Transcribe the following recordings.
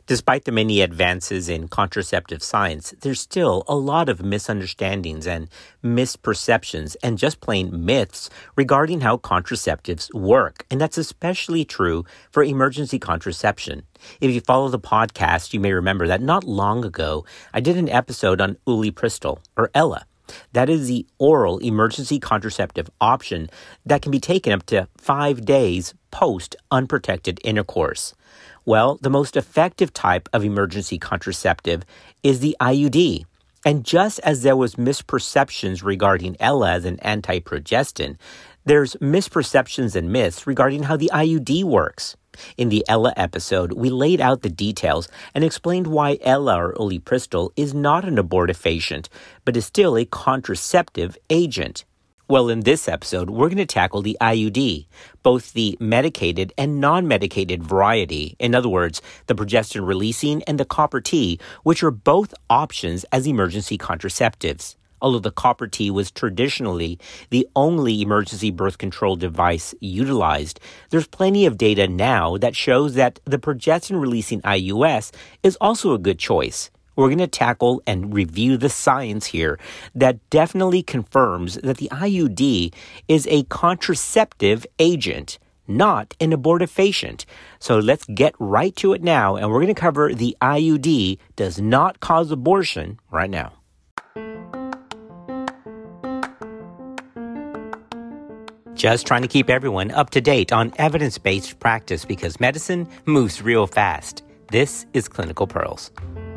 Despite the many advances in contraceptive science, there's still a lot of misunderstandings and misperceptions and just plain myths regarding how contraceptives work. And that's especially true for emergency contraception. If you follow the podcast, you may remember that not long ago, I did an episode on Ulipristal, or Ella. That is the oral emergency contraceptive option that can be taken up to 5 days post unprotected intercourse. Well, the most effective type of emergency contraceptive is the IUD. And just as there was misperceptions regarding Ella as an antiprogestin, there's misperceptions and myths regarding how the IUD works. In the Ella episode, we laid out the details and explained why Ella or Ulipristal is not an abortifacient, but is still a contraceptive agent. Well, in this episode, we're going to tackle the IUD, both the medicated and non-medicated variety, in other words, the progestin-releasing and the copper T, which are both options as emergency contraceptives. Although the copper T was traditionally the only emergency birth control device utilized, there's plenty of data now that shows that the progestin-releasing IUS is also a good choice. We're going to tackle and review the science here that definitely confirms that the IUD is a contraceptive agent, not an abortifacient. So let's get right to it now, and we're going to cover the IUD does not cause abortion right now. Just trying to keep everyone up to date on evidence-based practice because medicine moves real fast. This is Clinical Pearls.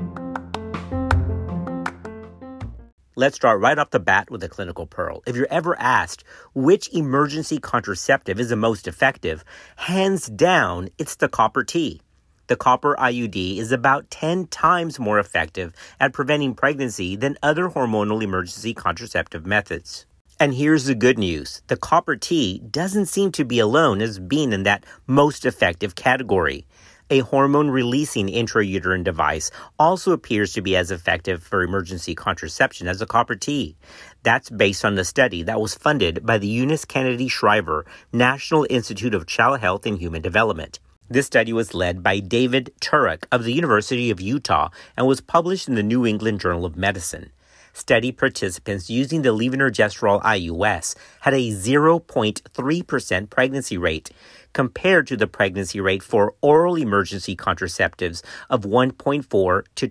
Let's start right off the bat with a clinical pearl. If you're ever asked which emergency contraceptive is the most effective, hands down, it's the copper T. The copper IUD is about 10 times more effective at preventing pregnancy than other hormonal emergency contraceptive methods. And here's the good news. The copper T doesn't seem to be alone as being in that most effective category. A hormone-releasing intrauterine device also appears to be as effective for emergency contraception as the copper T. That's based on the study that was funded by the Eunice Kennedy Shriver National Institute of Child Health and Human Development. This study was led by David Turek of the University of Utah and was published in the New England Journal of Medicine. Study participants using the levonorgestrel IUS had a 0.3% pregnancy rate, compared to the pregnancy rate for oral emergency contraceptives of 1.4 to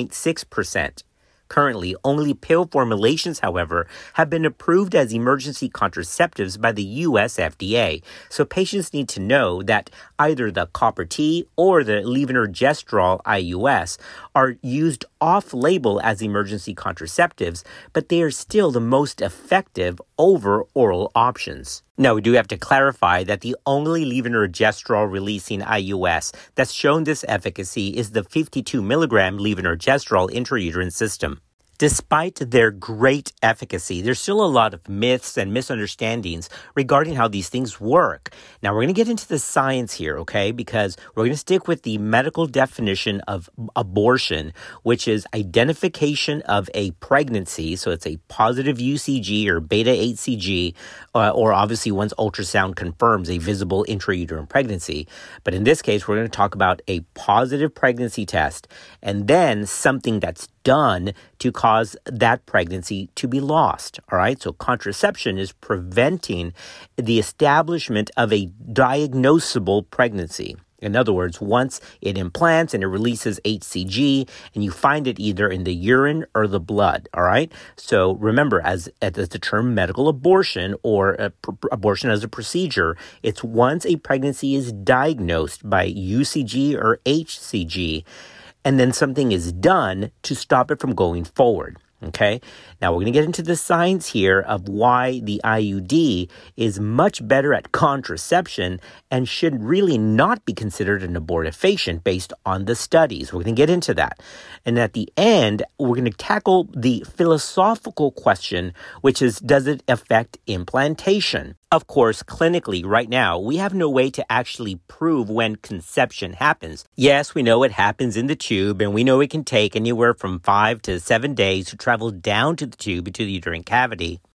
2.6%. Currently, only pill formulations, however, have been approved as emergency contraceptives by the U.S. FDA, so patients need to know that either the copper T or the levonorgestrel IUS are used off-label as emergency contraceptives, but they are still the most effective over oral options. Now, we do have to clarify that the only levonorgestrel-releasing IUS that's shown this efficacy is the 52 milligram levonorgestrel intrauterine system. Despite their great efficacy, there's still a lot of myths and misunderstandings regarding how these things work. Now, we're going to get into the science here, okay? Because we're going to stick with the medical definition of abortion, which is identification of a pregnancy. So it's a positive UCG or beta-HCG, or obviously once ultrasound confirms a visible intrauterine pregnancy. But in this case, we're going to talk about a positive pregnancy test and then something that's done to cause that pregnancy to be lost, all right? So contraception is preventing the establishment of a diagnosable pregnancy. In other words, once it implants and it releases HCG, and you find it either in the urine or the blood, all right? So remember, as the term medical abortion or abortion as a procedure, it's once a pregnancy is diagnosed by UCG or HCG, and then something is done to stop it from going forward. Okay, now we're going to get into the science here of why the IUD is much better at contraception and should really not be considered an abortifacient based on the studies. We're going to get into that. And at the end, we're going to tackle the philosophical question, which is, does it affect implantation? Of course, clinically, right now, we have no way to actually prove when conception happens. Yes, we know it happens in the tube, and we know it can take anywhere from 5 to 7 days to travel down to the tube into the uterine cavity.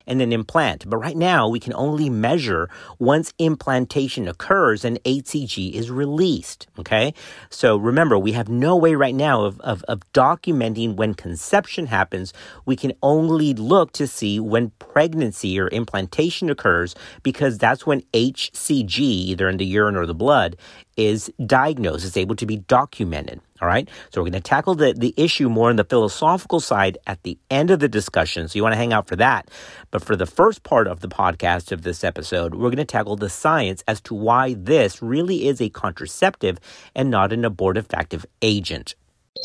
and then implant. But right now, we can only measure once implantation occurs and HCG is released, okay? So remember, we have no way right now of documenting when conception happens. We can only look to see when pregnancy or implantation occurs, because that's when HCG, either in the urine or the blood, is diagnosed, is able to be documented. All right. So we're going to tackle the issue more on the philosophical side at the end of the discussion. So you want to hang out for that. But for the first part of the podcast of this episode, we're going to tackle the science as to why this really is a contraceptive and not an abortive agent.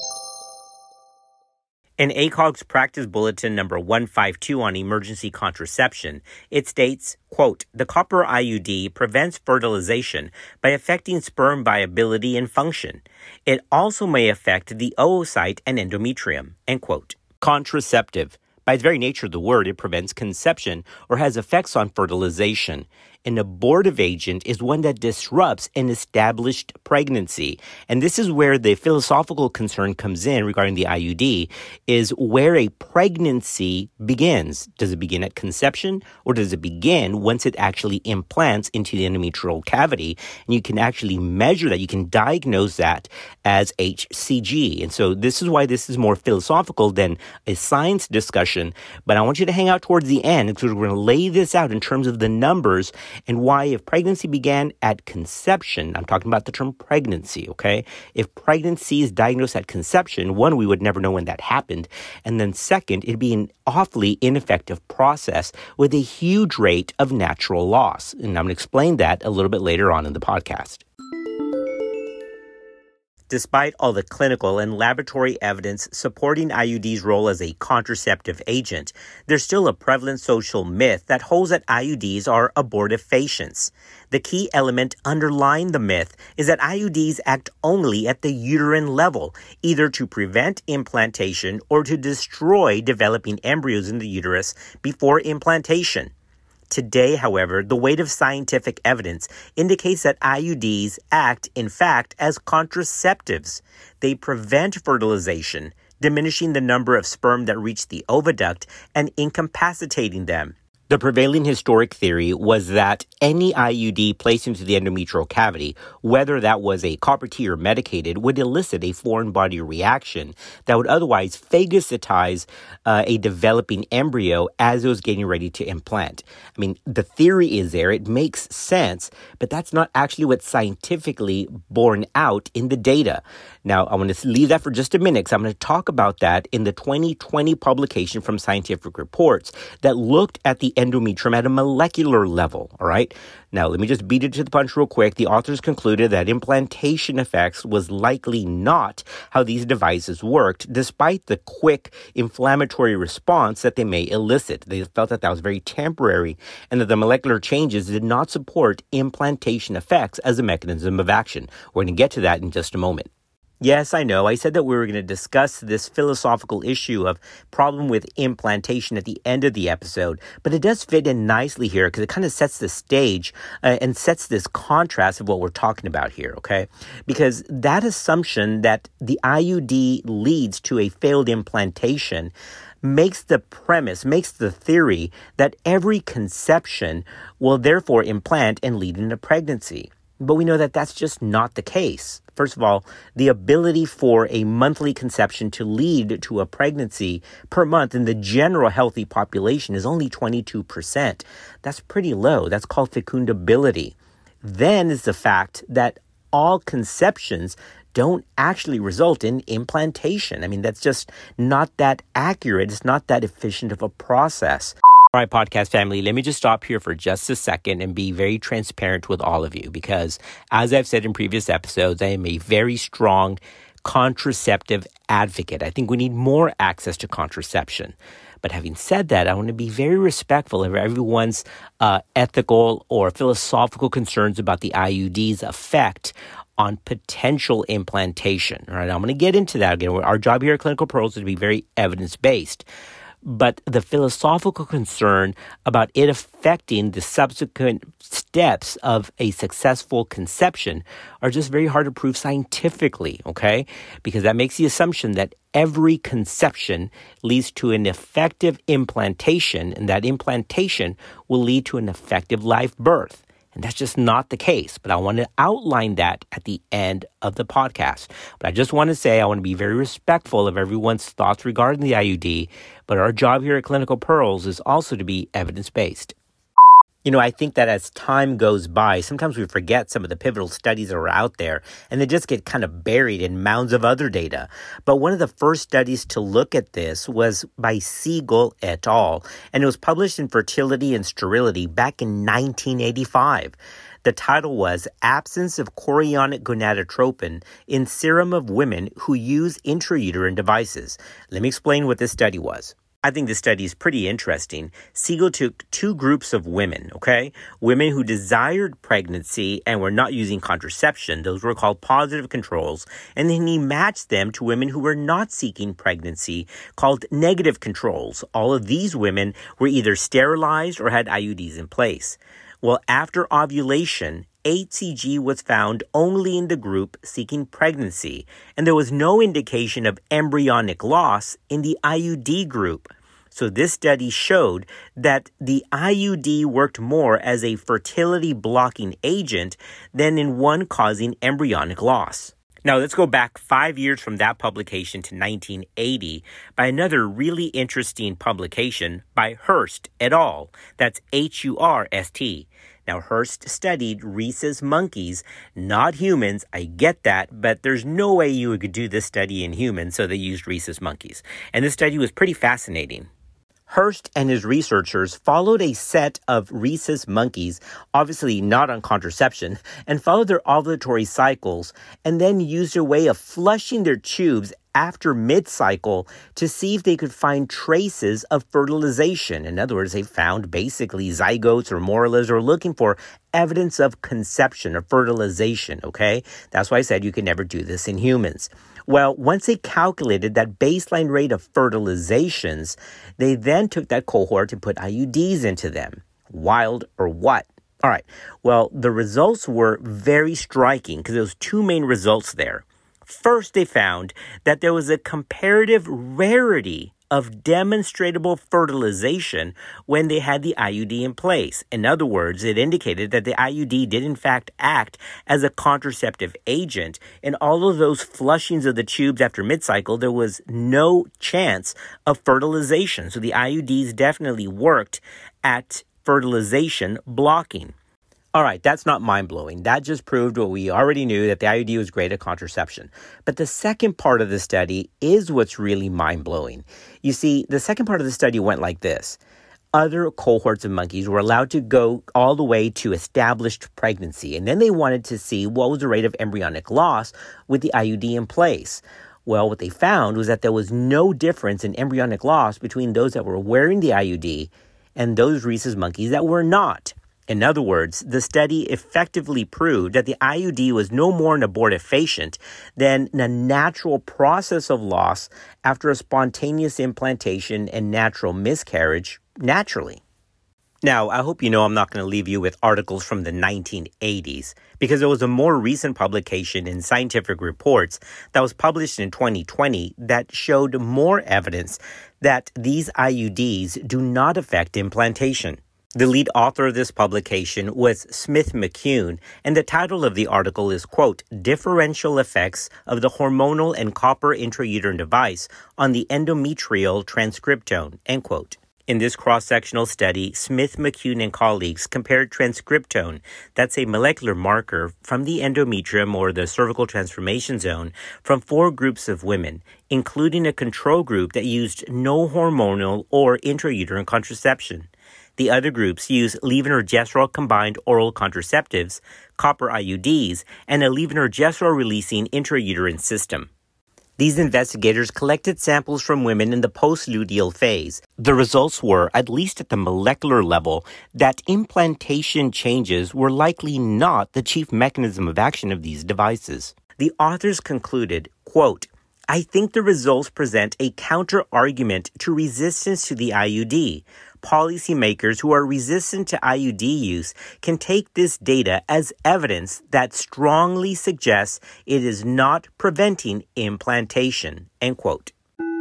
In ACOG's Practice Bulletin number 152 on emergency contraception, it states, quote, "The copper IUD prevents fertilization by affecting sperm viability and function. It also may affect the oocyte and endometrium," end quote. Contraceptive. By its very nature of the word, it prevents conception or has effects on fertilization. An abortive agent is one that disrupts an established pregnancy. And this is where the philosophical concern comes in regarding the IUD, is where a pregnancy begins. Does it begin at conception, or does it begin once it actually implants into the endometrial cavity? And you can actually measure that. You can diagnose that as HCG. And so this is why this is more philosophical than a science discussion. But I want you to hang out towards the end, because we're going to lay this out in terms of the numbers and why, if pregnancy began at conception, I'm talking about the term pregnancy, okay? If pregnancy is diagnosed at conception, one, we would never know when that happened. And then second, it'd be an awfully ineffective process with a huge rate of natural loss. And I'm going to explain that a little bit later on in the podcast. Despite all the clinical and laboratory evidence supporting IUD's role as a contraceptive agent, there's still a prevalent social myth that holds that IUDs are abortifacients. The key element underlying the myth is that IUDs act only at the uterine level, either to prevent implantation or to destroy developing embryos in the uterus before implantation. Today, however, the weight of scientific evidence indicates that IUDs act, in fact, as contraceptives. They prevent fertilization, diminishing the number of sperm that reach the oviduct and incapacitating them. The prevailing historic theory was that any IUD placed into the endometrial cavity, whether that was a copper T or medicated, would elicit a foreign body reaction that would otherwise phagocytize a developing embryo as it was getting ready to implant. I mean, the theory is there, it makes sense, but that's not actually what's scientifically borne out in the data. Now, I want to leave that for just a minute, because I'm going to talk about that in the 2020 publication from Scientific Reports that looked at the endometrium at a molecular level, all right? Now, let me just beat it to the punch real quick. The authors concluded that implantation effects was likely not how these devices worked, despite the quick inflammatory response that they may elicit. They felt that that was very temporary and that the molecular changes did not support implantation effects as a mechanism of action. We're going to get to that in just a moment. Yes, I know. I said that we were going to discuss this philosophical issue of problem with implantation at the end of the episode, but it does fit in nicely here because it kind of sets the stage and sets this contrast of what we're talking about here, okay? Because that assumption that the IUD leads to a failed implantation makes the premise, makes the theory that every conception will therefore implant and lead into pregnancy. But we know that that's just not the case. First of all, the ability for a monthly conception to lead to a pregnancy per month in the general healthy population is only 22%. That's pretty low. That's called fecundability. Then is the fact that all conceptions don't actually result in implantation. I mean, that's just not that accurate. It's not that efficient of a process. All right, podcast family, let me just stop here for just a second and be very transparent with all of you, because as I've said in previous episodes, I am a very strong contraceptive advocate. I think we need more access to contraception. But having said that, I want to be very respectful of everyone's ethical or philosophical concerns about the IUD's effect on potential implantation. All right, I'm going to get into that again. Our job here at Clinical Pearls is to be very evidence-based. but the philosophical concern about it affecting the subsequent steps of a successful conception are just very hard to prove scientifically, okay? Because that makes the assumption that every conception leads to an effective implantation, and that implantation will lead to an effective live birth. And that's just not the case. But I want to outline that at the end of the podcast. But I just want to say I want to be very respectful of everyone's thoughts regarding the IUD. But our job here at Clinical Pearls is also to be evidence-based. You know, I think that as time goes by, sometimes we forget some of the pivotal studies that are out there, and they just get kind of buried in mounds of other data. But one of the first studies to look at this was by Siegel et al., and it was published in Fertility and Sterility back in 1985. The title was Absence of Chorionic Gonadotropin in Serum of Women Who Use Intrauterine Devices. Let me explain what this study was. I think this study is pretty interesting. Siegel took two groups of women, okay? Women who desired pregnancy and were not using contraception. Those were called positive controls. And then he matched them to women who were not seeking pregnancy, called negative controls. All of these women were either sterilized or had IUDs in place. Well, after ovulation, HCG was found only in the group seeking pregnancy, and there was no indication of embryonic loss in the IUD group. So this study showed that the IUD worked more as a fertility blocking agent than in one causing embryonic loss. Now, let's go back 5 years from that publication to 1980 by another really interesting publication by Hurst et al. That's Hurst. Now, Hurst studied rhesus monkeys, not humans. I get that, but there's no way you could do this study in humans, so they used rhesus monkeys. And this study was pretty fascinating. Hurst and his researchers followed a set of rhesus monkeys, obviously not on contraception, and followed their ovulatory cycles, and then used a way of flushing their tubes after mid-cycle to see if they could find traces of fertilization. In other words, they found basically zygotes or morellas or looking for evidence of conception or fertilization, okay? That's why I said you can never do this in humans. Well, once they calculated that baseline rate of fertilizations, they then took that cohort and put IUDs into them. Wild or what? All right. Well, the results were very striking because there was two main results there. First, they found that there was a comparative rarity of demonstrable fertilization when they had the IUD in place. In other words, it indicated that the IUD did in fact act as a contraceptive agent. In all of those flushings of the tubes after mid-cycle, there was no chance of fertilization. So the IUDs definitely worked at fertilization blocking. All right, that's not mind-blowing. That just proved what we already knew, that the IUD was great at contraception. But the second part of the study is what's really mind-blowing. You see, the second part of the study went like this. Other cohorts of monkeys were allowed to go all the way to established pregnancy, and then they wanted to see what was the rate of embryonic loss with the IUD in place. Well, what they found was that there was no difference in embryonic loss between those that were wearing the IUD and those rhesus monkeys that were not. In other words, the study effectively proved that the IUD was no more an abortifacient than a natural process of loss after a spontaneous implantation and natural miscarriage naturally. Now, I hope you know I'm not going to leave you with articles from the 1980s because there was a more recent publication in Scientific Reports that was published in 2020 that showed more evidence that these IUDs do not affect implantation. The lead author of this publication was Smith-McCune, and the title of the article is, quote, Differential Effects of the Hormonal and Copper Intrauterine Device on the Endometrial Transcriptome, end quote. In this cross-sectional study, Smith-McCune and colleagues compared transcriptome, that's a molecular marker from the endometrium or the cervical transformation zone, from 4 groups of women, including a control group that used no hormonal or intrauterine contraception. The other groups use levonorgestrel combined oral contraceptives, copper IUDs, and a levonorgestrel-releasing intrauterine system. These investigators collected samples from women in the post-luteal phase. The results were, at least at the molecular level, that implantation changes were likely not the chief mechanism of action of these devices. The authors concluded, quote, I think the results present a counter-argument to resistance to the IUD. Policymakers who are resistant to IUD use can take this data as evidence that strongly suggests it is not preventing implantation." End quote.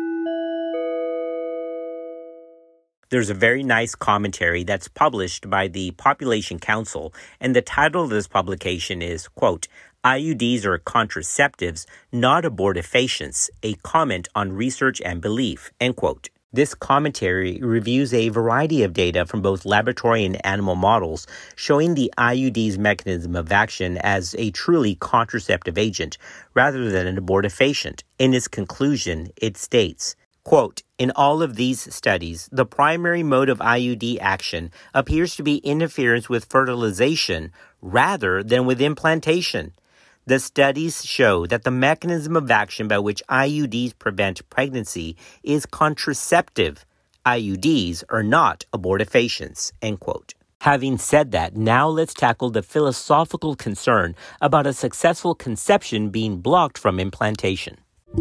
There's a very nice commentary that's published by the Population Council, and the title of this publication is, quote, "IUDs are contraceptives, not abortifacients, a comment on research and belief," end quote. This commentary reviews a variety of data from both laboratory and animal models showing the IUD's mechanism of action as a truly contraceptive agent rather than an abortifacient. In its conclusion, it states, quote, "In all of these studies, the primary mode of IUD action appears to be interference with fertilization rather than with implantation. The studies show that the mechanism of action by which IUDs prevent pregnancy is contraceptive. IUDs are not abortifacients," end quote. Having said that, now let's tackle the philosophical concern about a successful conception being blocked from implantation.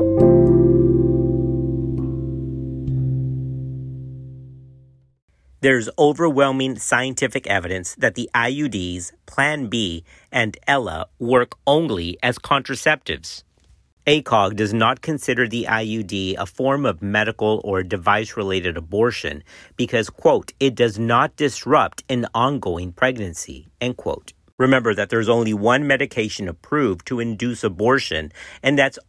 There's overwhelming scientific evidence that the IUDs, Plan B, and Ella work only as contraceptives. ACOG does not consider the IUD a form of medical or device-related abortion because, quote, "it does not disrupt an ongoing pregnancy," end quote. Remember that there's only one medication approved to induce abortion, and that's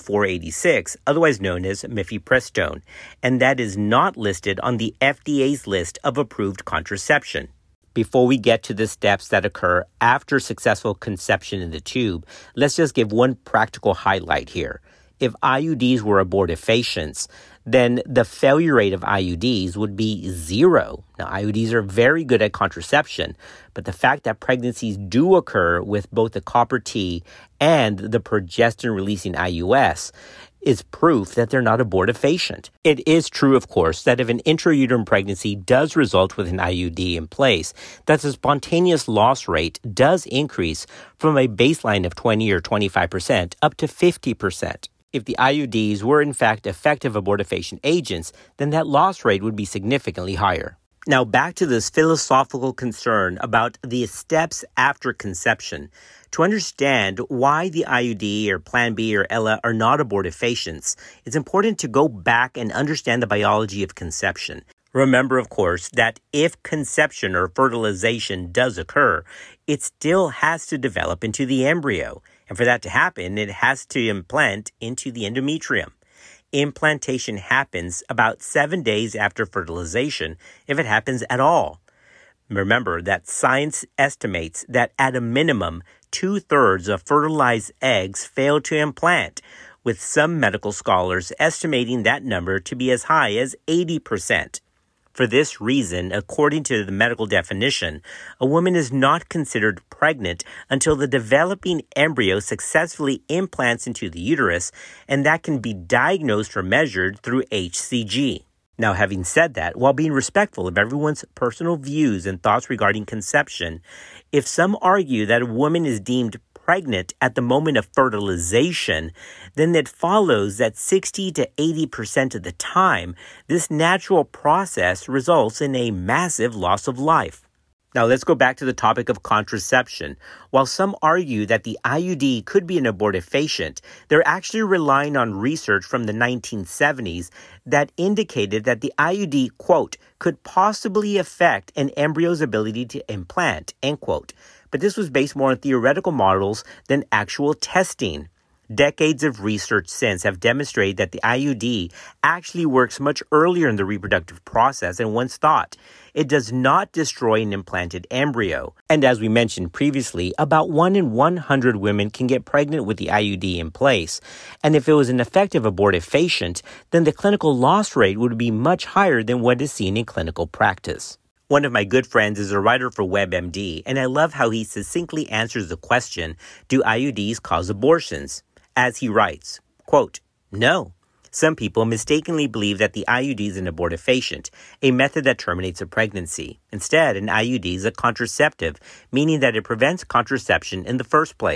RU486, otherwise known as mifepristone, and that is not listed on the FDA's list of approved contraception. Before we get to the steps that occur after successful conception in the tube, let's just give one practical highlight here. If IUDs were abortifacients, then the failure rate of IUDs would be 0. Now, IUDs are very good at contraception, but the fact that pregnancies do occur with both the copper T and the progestin-releasing IUS is proof that they're not abortifacient. It is true, of course, that if an intrauterine pregnancy does result with an IUD in place, that the spontaneous loss rate does increase from a baseline of 20 or 25% up to 50%. If the IUDs were in fact effective abortifacient agents, then that loss rate would be significantly higher. Now back to this philosophical concern about the steps after conception. To understand why the IUD or Plan B or Ella are not abortifacients, it's important to go back and understand the biology of conception. Remember, of course, that if conception or fertilization does occur, it still has to develop into the embryo. And for that to happen, it has to implant into the endometrium. Implantation happens about 7 days after fertilization, if it happens at all. Remember that science estimates that at a minimum, 2/3 of fertilized eggs fail to implant, with some medical scholars estimating that number to be as high as 80%. For this reason, according to the medical definition, a woman is not considered pregnant until the developing embryo successfully implants into the uterus, and that can be diagnosed or measured through HCG. Now, having said that, while being respectful of everyone's personal views and thoughts regarding conception, if some argue that a woman is deemed pregnant at the moment of fertilization, then it follows that 60 to 80% of the time, this natural process results in a massive loss of life. Now let's go back to the topic of contraception. While some argue that the IUD could be an abortifacient, they're actually relying on research from the 1970s that indicated that the IUD, quote, could possibly affect an embryo's ability to implant, end quote. But this was based more on theoretical models than actual testing. Decades of research since have demonstrated that the IUD actually works much earlier in the reproductive process than once thought. It does not destroy an implanted embryo. And as we mentioned previously, about 1 in 100 women can get pregnant with the IUD in place. And if it was an effective abortifacient, then the clinical loss rate would be much higher than what is seen in clinical practice. One of my good friends is a writer for WebMD, and I love how he succinctly answers the question, do IUDs cause abortions? As he writes, quote, "No. Some people mistakenly believe that the IUD is an abortifacient, a method that terminates a pregnancy. Instead, an IUD is a contraceptive, meaning that it prevents contraception in the first place.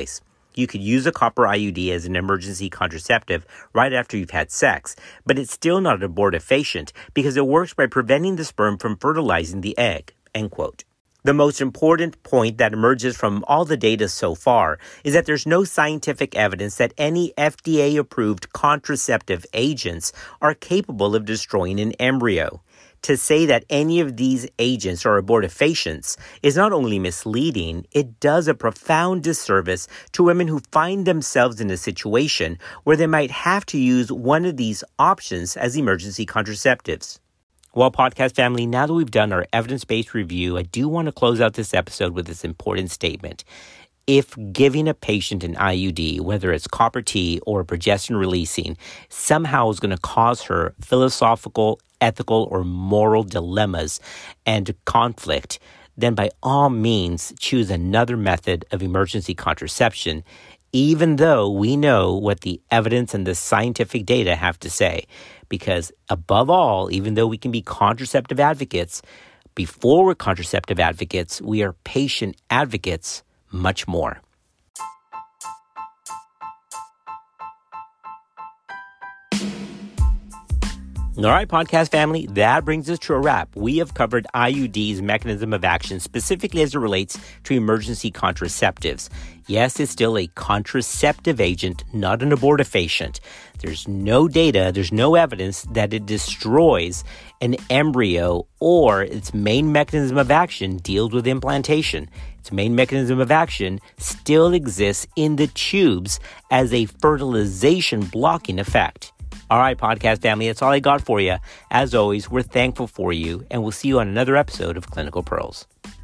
You could use a copper IUD as an emergency contraceptive right after you've had sex, but it's still not abortifacient because it works by preventing the sperm from fertilizing the egg, end quote. The most important point that emerges from all the data so far is that there's no scientific evidence that any FDA-approved contraceptive agents are capable of destroying an embryo. To say that any of these agents are abortifacients is not only misleading, it does a profound disservice to women who find themselves in a situation where they might have to use one of these options as emergency contraceptives. Well, podcast family, now that we've done our evidence-based review, I do want to close out this episode with this important statement. If giving a patient an IUD, whether it's copper T or progesterone releasing, somehow is going to cause her philosophical, ethical, or moral dilemmas and conflict, then by all means choose another method of emergency contraception, even though we know what the evidence and the scientific data have to say. Because above all, even though we can be contraceptive advocates, before we're contraceptive advocates, we are patient advocates much more. All right, podcast family, that brings us to a wrap. We have covered IUD's mechanism of action, specifically as it relates to emergency contraceptives. Yes, it's still a contraceptive agent, not an abortifacient. There's no data, there's no evidence that it destroys an embryo or its main mechanism of action deals with implantation. Its main mechanism of action still exists in the tubes as a fertilization blocking effect. All right, podcast family, that's all I got for you. As always, we're thankful for you, and we'll see you on another episode of Clinical Pearls.